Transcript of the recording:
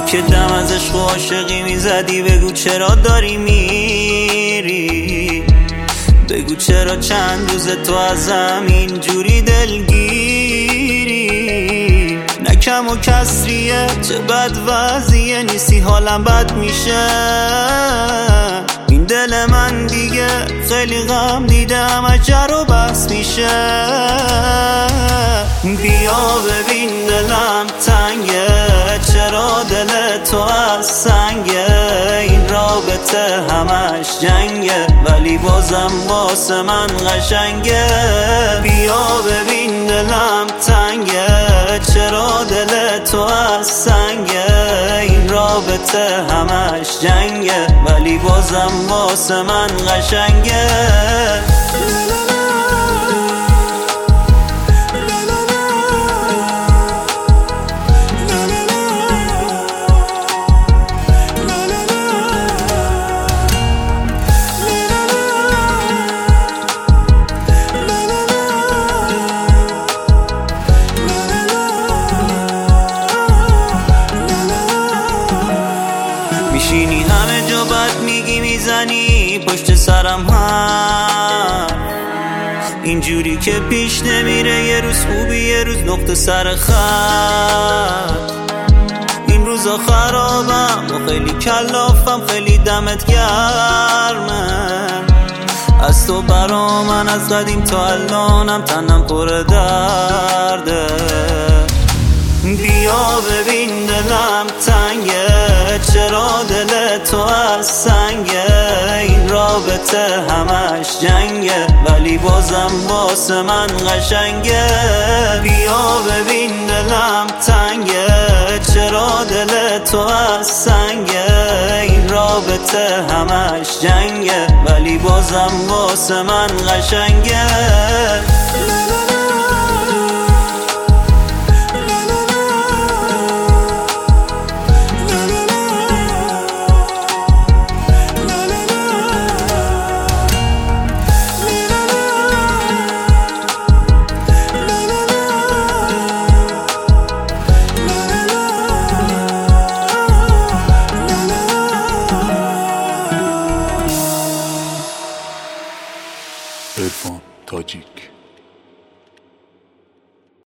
که دم از عشق و عاشقی میزدی بگو چرا داری میری، بگو چرا چند روز تو ازم اینجوری دلگیری. نه کم و کسریه چه بد وضعیه، نیستی حالم بد میشه. این دل من دیگه خیلی غم دیدم اجر و بس میشه. بیا ببین دلم تنگه، چرا دل تو از سنگه. این رابطه همش جنگه ولی بازم واسه من قشنگه. بیا ببین دلم تنگه، چرا دل تو از سنگه. این رابطه همش جنگه ولی بازم واسه من قشنگه. میشینی همه جا بد میگی میزنی پشت سرم هم، اینجوری که پیش نمیره. یه روز خوبی یه روز نقطه سر خط. این روزا خرابم و خیلی کلافم، خیلی دمت گرمه. از تو برا من از قدیم تا الانم تنم پر درده. بیا ببین دلم تنگه، چرا دل تو از سنگه. این رابطه همش جنگه ولی بازم واسه من قشنگه. بیا ببین دلم تنگه، چرا دل تو از سنگه. این رابطه همش جنگه ولی بازم واسه من قشنگه.